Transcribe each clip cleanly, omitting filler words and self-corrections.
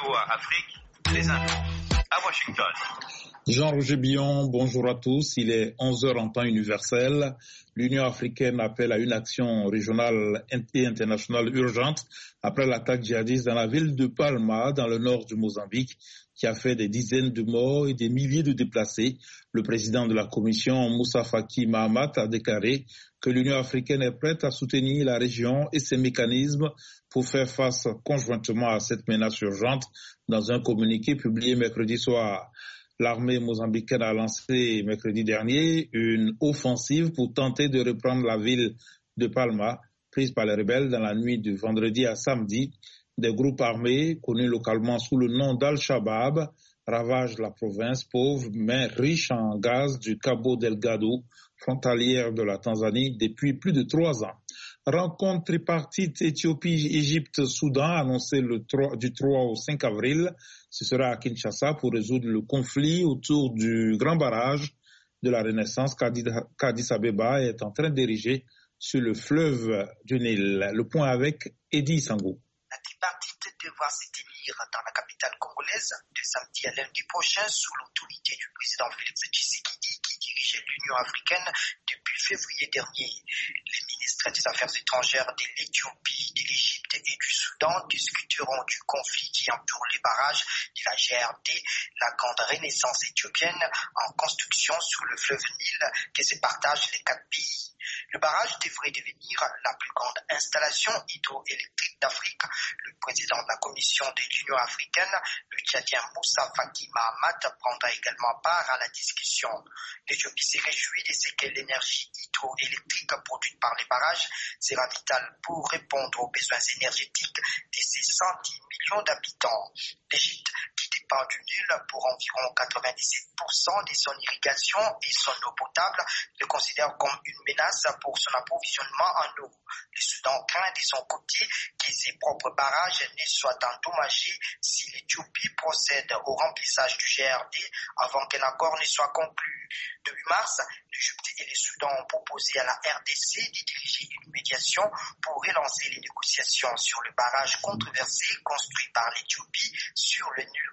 VOA Afrique, les infos à Washington. Jean-Roger Billon, bonjour à tous. Il est 11h en temps universel. L'Union africaine appelle à une action régionale et internationale urgente après l'attaque djihadiste dans la ville de Palma, dans le nord du Mozambique, qui a fait des dizaines de morts et des milliers de déplacés. Le président de la Commission, Moussa Faki Mahamat, a déclaré que l'Union africaine est prête à soutenir la région et ses mécanismes pour faire face conjointement à cette menace urgente. Dans un communiqué publié mercredi soir, l'armée mozambicaine a lancé mercredi dernier une offensive pour tenter de reprendre la ville de Palma, prise par les rebelles dans la nuit de vendredi à samedi. Des groupes armés, connus localement sous le nom d'Al-Shabaab, ravagent la province pauvre mais riche en gaz du Cabo Delgado, frontalière de la Tanzanie, depuis plus de 3 ans. Rencontre tripartite Éthiopie-Égypte-Soudan annoncée du 3 au 5 avril. Ce sera à Kinshasa pour résoudre le conflit autour du grand barrage de la Renaissance qu'Addis Abeba est en train d'ériger sur le fleuve du Nil. Le point avec Eddie Sango. La tripartite devra se tenir dans la capitale congolaise de samedi à lundi prochain sous l'autorité du président Félix Tshisekedi qui dirigeait l'Union africaine depuis février dernier. Les ministres des Affaires étrangères de l'Éthiopie, de l'Égypte et du Soudan discuteront du conflit qui entoure les barrages de la GRD, la grande renaissance éthiopienne en construction sur le fleuve Nil que se partagent les 4 pays. Le barrage devrait devenir la plus grande installation hydroélectrique d'Afrique. Le président de la Commission de l'Union africaine, le Tchadien Moussa Faki Mahamat, prendra également part à la discussion. L'Éthiopie se réjouit de ce que l'énergie hydroélectrique produite par les barrages sera vitale pour répondre aux besoins énergétiques de ses 110 millions d'habitants. L'Égypte, qui dépend du Nil pour environ 97% de son irrigation et son eau potable, le considère comme une menace pour son approvisionnement en eau. Le Soudan craint de son côté que ses propres barrages ne soient endommagés si l'Éthiopie procède au remplissage du GRD avant qu'un accord ne soit conclu. Depuis mars, l'Égypte et le Soudan ont proposé à la RDC de diriger une médiation pour relancer les négociations sur le barrage controversé construit par l'Éthiopie sur le Nil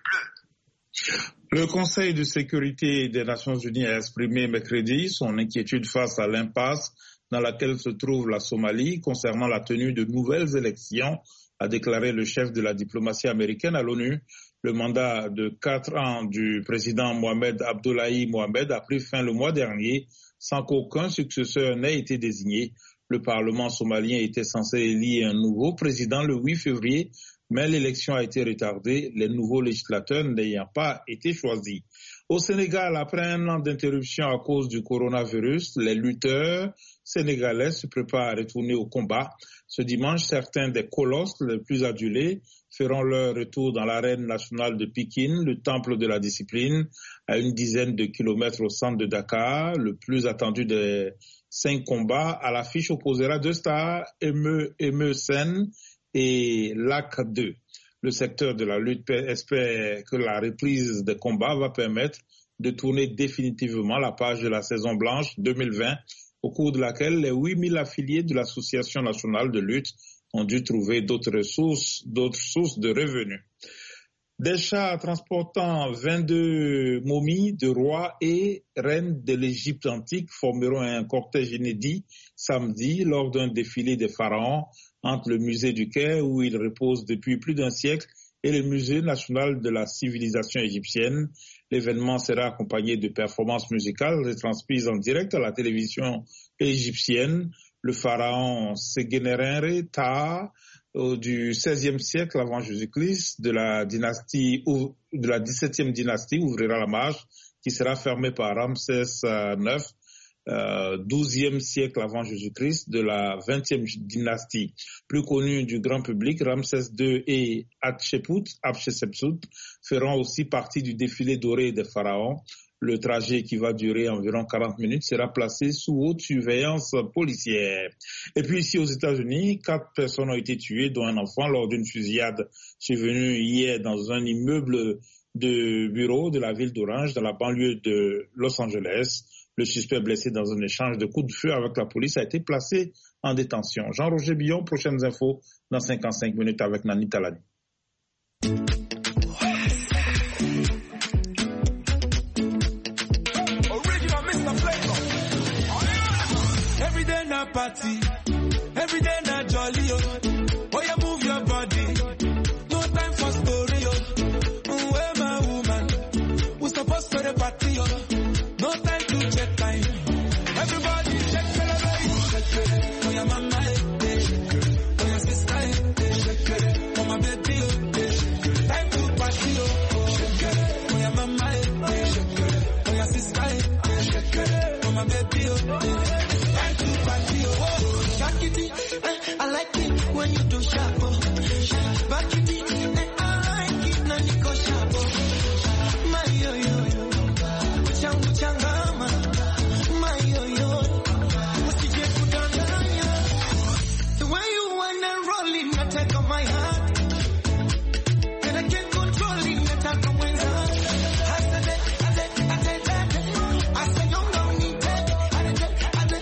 bleu. Le Conseil de sécurité des Nations Unies a exprimé mercredi son inquiétude face à l'impasse dans laquelle se trouve la Somalie concernant la tenue de nouvelles élections, a déclaré le chef de la diplomatie américaine à l'ONU. Le mandat de 4 ans du président Mohamed Abdullahi Mohamed a pris fin le mois dernier sans qu'aucun successeur n'ait été désigné. Le Parlement somalien était censé élire un nouveau président le 8 février, mais l'élection a été retardée, les nouveaux législateurs n'ayant pas été choisis. Au Sénégal, après un an d'interruption à cause du coronavirus, les lutteurs sénégalais se préparent à retourner au combat. Ce dimanche, certains des colosses les plus adulés feront leur retour dans l'arène nationale de Pikine, le temple de la discipline, à une dizaine de kilomètres au centre de Dakar. Le plus attendu des 5 combats, à l'affiche opposera 2 stars, Emeu Sen et Lac 2. Le secteur de la lutte espère que la reprise des combats va permettre de tourner définitivement la page de la saison blanche 2020, au cours de laquelle les 8000 affiliés de l'Association nationale de lutte ont dû trouver d'autres sources de revenus. Des chars transportant 22 momies de rois et reines de l'Égypte antique formeront un cortège inédit samedi lors d'un défilé des pharaons entre le musée du Caire, où il repose depuis plus d'un siècle, et le musée national de la civilisation égyptienne. L'événement sera accompagné de performances musicales retransmises en direct à la télévision égyptienne. Le pharaon Sénénère Taha du XVIe siècle avant Jésus-Christ de la 17e dynastie ouvrira la marche qui sera fermée par Ramsès IX. 12e siècle avant Jésus-Christ de la 20e dynastie. Plus connus du grand public, Ramsès II et Hatshepsut feront aussi partie du défilé doré des pharaons. Le trajet, qui va durer environ 40 minutes, sera placé sous haute surveillance policière. Et puis ici aux États-Unis, 4 personnes ont été tuées, dont un enfant, lors d'une fusillade survenue hier dans un immeuble de bureau de la ville d'Orange, dans la banlieue de Los Angeles. Le suspect blessé dans un échange de coups de feu avec la police a été placé en détention. Jean-Roger Billon, prochaines infos dans 55 minutes avec Nani Talani. Every day na jolly, oh. Oh, you move your body. No time for story, oh. Where my woman? We supposed to the party, oh. No time to check time. Everybody check, celebrate. Oh, your mama, oh, your sister, oh, my baby, oh. Time to party, oh. Oh, your mama, oh, your sister, oh, my baby, oh. Time to party, oh. Shakity, I like it when you do sharp, oh. Back it, I like it when you go sharp, oh. My yo-yo, changama, my yo-yo. Usije kudanganya. The way you wanna roll it, I take on my heart. And I can't control it, I take on my heart. I said that. I said you don't need that. I did that.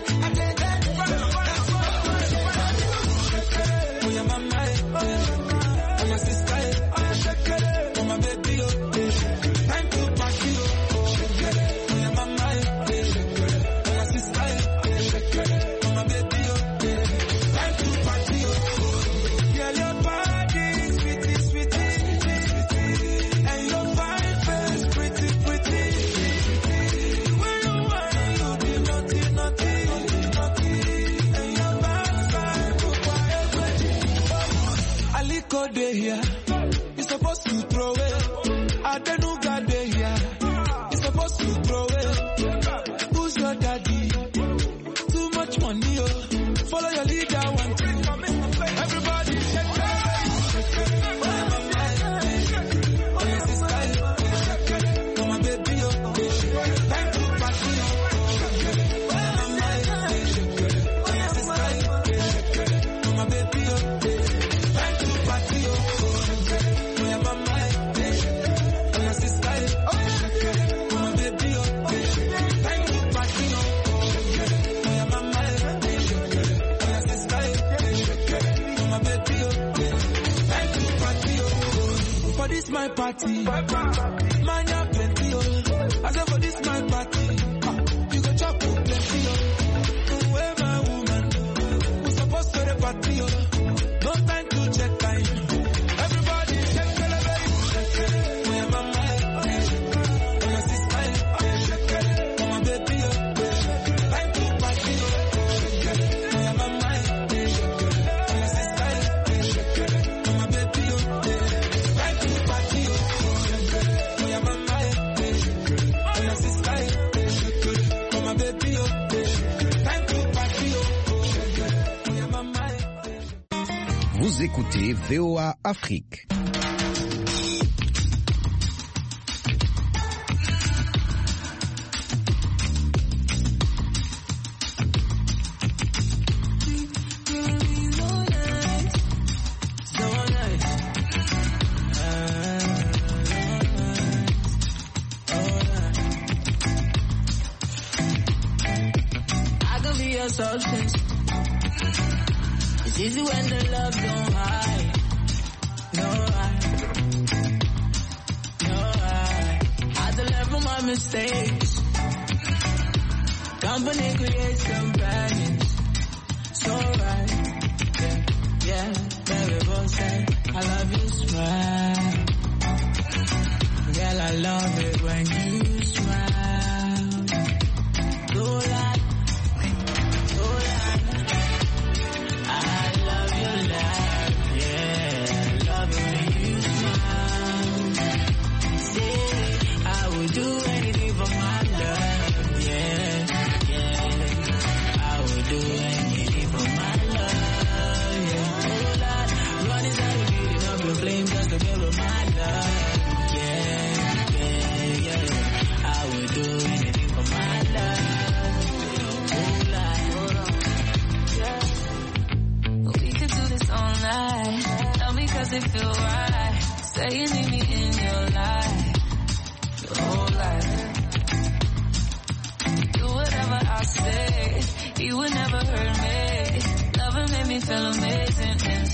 Oh, your mama, oh, your sister, oh, my baby, oh. Time to party, oh. Oh, your mama, oh, your sister, oh, my baby, oh. Time to party, oh. Girl, your body is sweetie. And your fine face pretty. When you want, you be naughty. And your backside go quiet. Aliko dey here, you supposed to throw it. Adenuga dey here, you supposed to throw it. Who's your daddy? Too much money, oh. Follow your leader, one thing. Everybody shake it. Oh, your sister, oh, my baby, oh. Time to party, oh. Oh, your sister, oh, my baby, oh. Time to party, oh. Oh, your mama, oh, your sister, oh, my baby, oh. Time to party, oh. Oh, your mama, oh, your sister, oh, my baby, oh. Time to party, oh. For this my party, man, you plenty, oh. I said for this my party, you go chop plenty, oh. Where my woman, we supposed to the party, oh. No time to check time. Everybody shake, celebrate. Oh, your mama, oh, your sister, oh, my baby, oh. Time to party, oh. Oh, your mama, oh, your sister, oh, my baby, oh. Time to party, oh. Oh, your mama, oh, your sister, oh, my baby, oh. Time to party, oh. Oh, your mama. Vous écoutez VOA Afrique. I can be your substance. It's easy when the love don't hide. No, I had to learn from my mistakes. Company creates companions. So right, yeah, baby, both say I love your smile. Girl, I love it when you smile. Go like. I love your laugh, yeah. Love it when you smile. Say, I would do anything for my love, yeah. I would do anything for my love, yeah. Oh Lord, run inside the beating of your flame just to give her my love, yeah. I would do anything for my love. Does it feel right? Say you need me in your life, your whole life. Do whatever I say, you would never hurt me. Loving made me feel amazing inside.